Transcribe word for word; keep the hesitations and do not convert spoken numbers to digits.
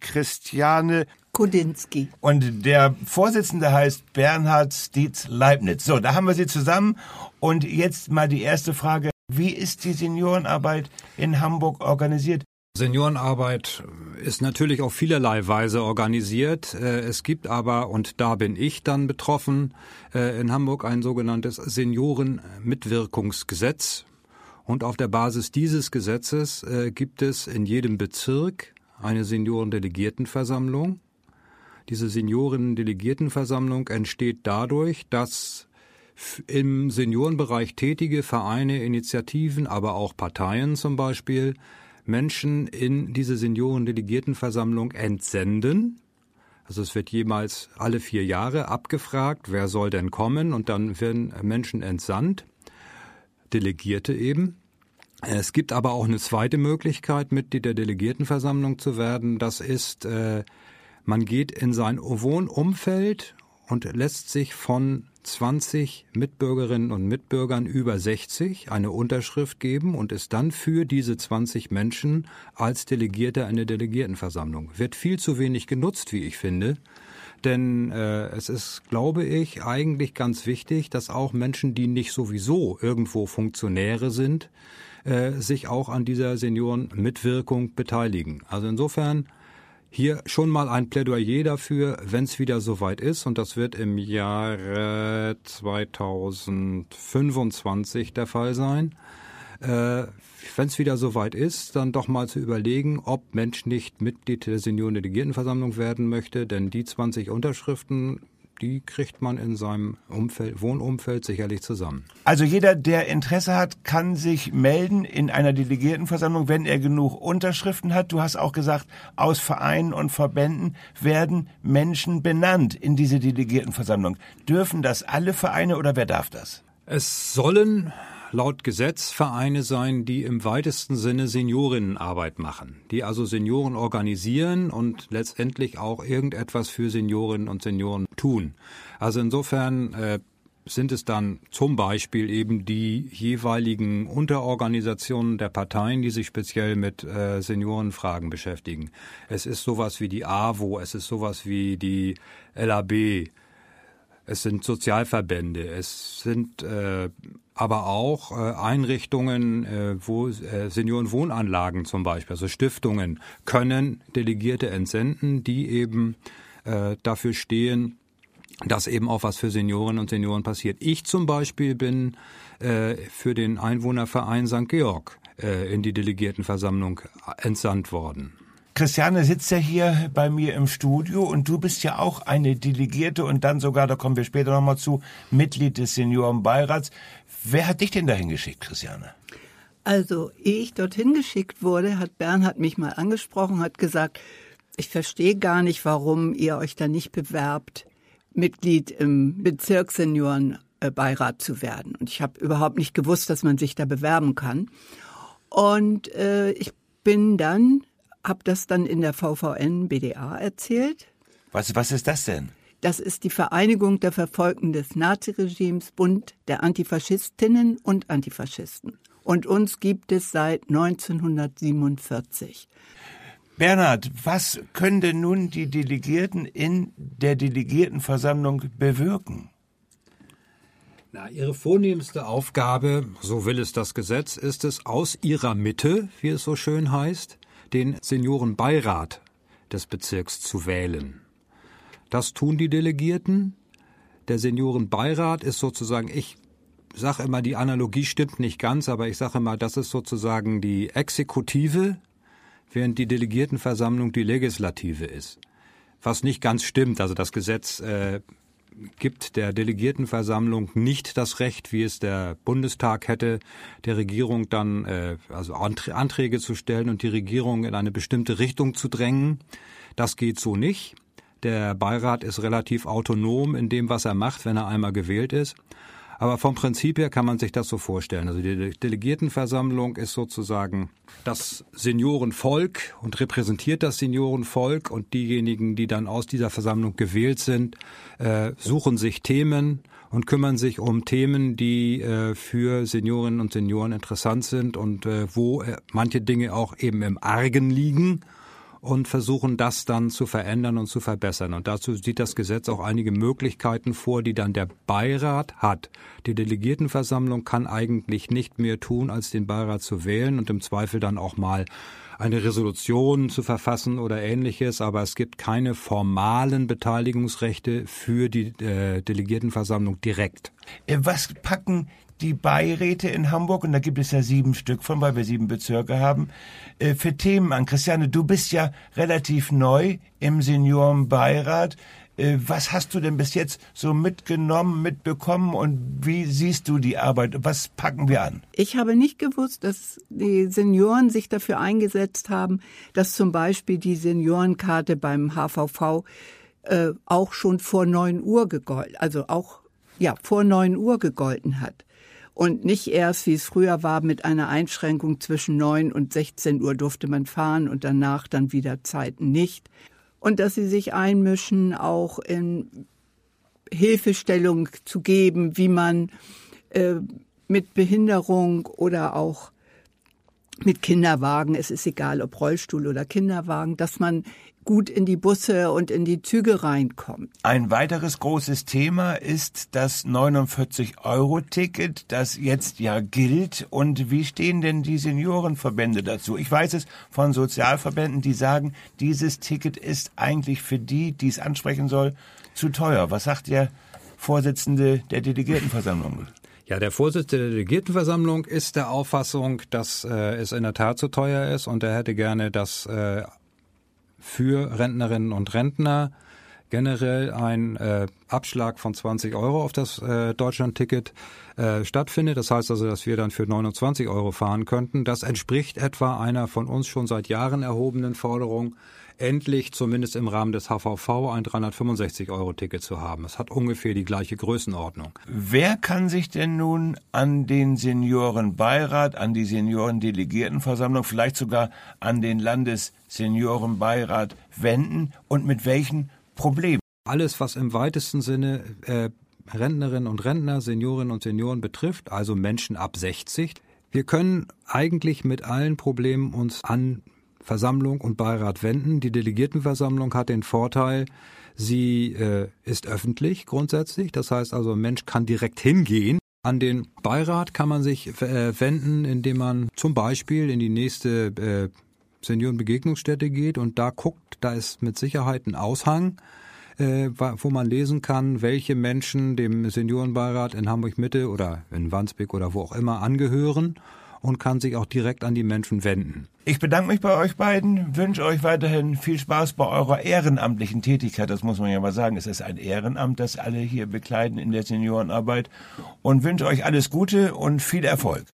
Christiane Kudinski. Und der Vorsitzende heißt Bernhard Stietz Leibniz. So, da haben wir sie zusammen. Und jetzt mal die erste Frage. Wie ist die Seniorenarbeit in Hamburg organisiert? Seniorenarbeit ist natürlich auf vielerlei Weise organisiert. Es gibt aber, und da bin ich dann betroffen, in Hamburg ein sogenanntes Seniorenmitwirkungsgesetz. Und auf der Basis dieses Gesetzes gibt es in jedem Bezirk eine Seniorendelegiertenversammlung. Diese Seniorendelegiertenversammlung entsteht dadurch, dass im Seniorenbereich tätige Vereine, Initiativen, aber auch Parteien zum Beispiel Menschen in diese Seniorendelegiertenversammlung entsenden. Also es wird jemals alle vier Jahre abgefragt, wer soll denn kommen, und dann werden Menschen entsandt, Delegierte eben. Es gibt aber auch eine zweite Möglichkeit, Mitglied der Delegiertenversammlung zu werden. Das ist, äh, man geht in sein Wohnumfeld und lässt sich von zwanzig Mitbürgerinnen und Mitbürgern über sechzig eine Unterschrift geben und ist dann für diese zwanzig Menschen als Delegierter in der Delegiertenversammlung. Wird viel zu wenig genutzt, wie ich finde. Denn äh, es ist, glaube ich, eigentlich ganz wichtig, dass auch Menschen, die nicht sowieso irgendwo Funktionäre sind, äh, sich auch an dieser Seniorenmitwirkung beteiligen. Also insofern hier schon mal ein Plädoyer dafür, wenn es wieder soweit ist, und das wird im Jahre zweitausendfünfundzwanzig der Fall sein, äh, wenn es wieder soweit ist, dann doch mal zu überlegen, ob Mensch nicht Mitglied der Seniorendelegiertenversammlung werden möchte, denn die zwanzig Unterschriften, die kriegt man in seinem Umfeld, Wohnumfeld sicherlich zusammen. Also jeder, der Interesse hat, kann sich melden in einer Delegiertenversammlung, wenn er genug Unterschriften hat. Du hast auch gesagt, aus Vereinen und Verbänden werden Menschen benannt in diese Delegiertenversammlung. Dürfen das alle Vereine oder wer darf das? Es sollen laut Gesetz Vereine sein, die im weitesten Sinne Seniorinnenarbeit machen, die also Senioren organisieren und letztendlich auch irgendetwas für Seniorinnen und Senioren tun. Also insofern äh, sind es dann zum Beispiel eben die jeweiligen Unterorganisationen der Parteien, die sich speziell mit äh, Seniorenfragen beschäftigen. Es ist sowas wie die A W O, es ist sowas wie die L A B, es sind Sozialverbände, es sind äh, aber auch äh, Einrichtungen, äh, wo äh, Seniorenwohnanlagen zum Beispiel, also Stiftungen, können Delegierte entsenden, die eben äh, dafür stehen, dass eben auch was für Seniorinnen und Senioren passiert. Ich zum Beispiel bin äh, für den Einwohnerverein Sankt Georg äh, in die Delegiertenversammlung entsandt worden. Christiane sitzt ja hier bei mir im Studio und du bist ja auch eine Delegierte und dann sogar, da kommen wir später nochmal zu, Mitglied des Seniorenbeirats. Wer hat dich denn dahin geschickt, Christiane? Also, ehe ich dorthin geschickt wurde, hat Bernhard mich mal angesprochen, hat gesagt, ich verstehe gar nicht, warum ihr euch da nicht bewerbt, Mitglied im Bezirksseniorenbeirat zu werden. Und ich habe überhaupt nicht gewusst, dass man sich da bewerben kann. Und äh, ich bin dann, habe das dann in der V V N B D A erzählt. Was, was ist das denn? Das ist die Vereinigung der Verfolgten des Naziregimes, Bund der Antifaschistinnen und Antifaschisten. Und uns gibt es seit neunzehnhundertsiebenundvierzig. Bernhard, was können denn nun die Delegierten in der Delegiertenversammlung bewirken? Na, ihre vornehmste Aufgabe, so will es das Gesetz, ist es, aus ihrer Mitte, wie es so schön heißt, den Seniorenbeirat des Bezirks zu wählen. Das tun die Delegierten. Der Seniorenbeirat ist sozusagen, ich sage immer, die Analogie stimmt nicht ganz, aber ich sage immer, das ist sozusagen die Exekutive, während die Delegiertenversammlung die Legislative ist. Was nicht ganz stimmt, also das Gesetz äh, gibt der Delegiertenversammlung nicht das Recht, wie es der Bundestag hätte, der Regierung dann äh, also Anträge zu stellen und die Regierung in eine bestimmte Richtung zu drängen. Das geht so nicht. Der Beirat ist relativ autonom in dem, was er macht, wenn er einmal gewählt ist. Aber vom Prinzip her kann man sich das so vorstellen. Also die Delegiertenversammlung ist sozusagen das Seniorenvolk und repräsentiert das Seniorenvolk. Und diejenigen, die dann aus dieser Versammlung gewählt sind, äh, suchen sich Themen und kümmern sich um Themen, die äh, für Seniorinnen und Senioren interessant sind und äh, wo äh, manche Dinge auch eben im Argen liegen. und versuchen, das dann zu verändern und zu verbessern. Und dazu sieht das Gesetz auch einige Möglichkeiten vor, die dann der Beirat hat. Die Delegiertenversammlung kann eigentlich nicht mehr tun, als den Beirat zu wählen und im Zweifel dann auch mal eine Resolution zu verfassen oder Ähnliches, aber es gibt keine formalen Beteiligungsrechte für die äh, Delegiertenversammlung direkt. Was packen die Beiräte in Hamburg, und da gibt es ja sieben Stück von, weil wir sieben Bezirke haben, für Themen an? Christiane, du bist ja relativ neu im Seniorenbeirat. Was hast du denn bis jetzt so mitgenommen, mitbekommen und wie siehst du die Arbeit? Was packen wir an? Ich habe nicht gewusst, dass die Senioren sich dafür eingesetzt haben, dass zum Beispiel die Seniorenkarte beim H V V äh, auch schon vor neun Uhr gegolten, also auch ja vor neun Uhr gegolten hat. Und nicht erst, wie es früher war, mit einer Einschränkung zwischen neun und sechzehn Uhr durfte man fahren und danach dann wieder Zeiten nicht. Und dass sie sich einmischen, auch in Hilfestellung zu geben, wie man äh, mit Behinderung oder auch mit Kinderwagen, es ist egal, ob Rollstuhl oder Kinderwagen, dass man gut in die Busse und in die Züge reinkommt. Ein weiteres großes Thema ist das neunundvierzig Euro Ticket, das jetzt ja gilt. Und wie stehen denn die Seniorenverbände dazu? Ich weiß es von Sozialverbänden, die sagen, dieses Ticket ist eigentlich für die, die es ansprechen soll, zu teuer. Was sagt der Vorsitzende der Delegiertenversammlung? Ja, der Vorsitzende der Delegiertenversammlung ist der Auffassung, dass äh, es in der Tat zu teuer ist und er hätte gerne, dass äh, für Rentnerinnen und Rentner generell ein äh, Abschlag von zwanzig Euro auf das äh, Deutschlandticket äh, stattfindet. Das heißt also, dass wir dann für neunundzwanzig Euro fahren könnten. Das entspricht etwa einer von uns schon seit Jahren erhobenen Forderung, endlich zumindest im Rahmen des H V V ein dreihundertfünfundsechzig Euro Ticket zu haben. Es hat ungefähr die gleiche Größenordnung. Wer kann sich denn nun an den Seniorenbeirat, an die Seniorendelegiertenversammlung, vielleicht sogar an den Landesseniorenbeirat wenden und mit welchen Problemen? Alles, was im weitesten Sinne äh, Rentnerinnen und Rentner, Seniorinnen und Senioren betrifft, also Menschen ab sechzig. Wir können eigentlich mit allen Problemen uns an Versammlung und Beirat wenden. Die Delegiertenversammlung hat den Vorteil, sie äh, ist öffentlich grundsätzlich. Das heißt also, ein Mensch kann direkt hingehen. An den Beirat kann man sich äh, wenden, indem man zum Beispiel in die nächste äh, Seniorenbegegnungsstätte geht und da guckt, da ist mit Sicherheit ein Aushang, äh, wo man lesen kann, welche Menschen dem Seniorenbeirat in Hamburg-Mitte oder in Wandsbek oder wo auch immer angehören, und kann sich auch direkt an die Menschen wenden. Ich bedanke mich bei euch beiden, wünsche euch weiterhin viel Spaß bei eurer ehrenamtlichen Tätigkeit. Das muss man ja mal sagen. Es ist ein Ehrenamt, das alle hier bekleiden in der Seniorenarbeit. Und wünsche euch alles Gute und viel Erfolg.